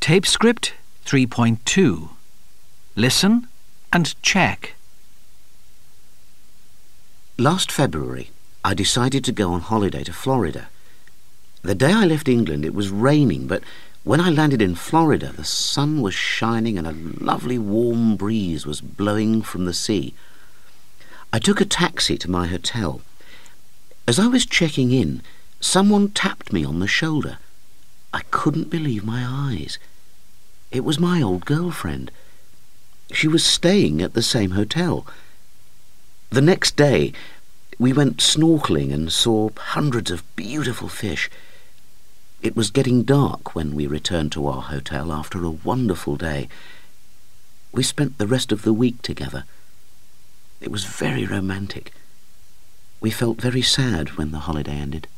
Tape script 3.2. Listen and check. Last February, I decided to go on holiday to Florida. The day I left England, it was raining, but when I landed in Florida, the sun was shining and a lovely warm breeze was blowing from the sea. I took a taxi to my hotel. As I was checking in, someone tapped me on the shoulder. I couldn't believe my eyes. It was my old girlfriend. She was staying at the same hotel. The next day, we went snorkeling and saw hundreds of beautiful fish. It was getting dark when we returned to our hotel after a wonderful day. We spent the rest of the week together. It was very romantic. We felt very sad when the holiday ended.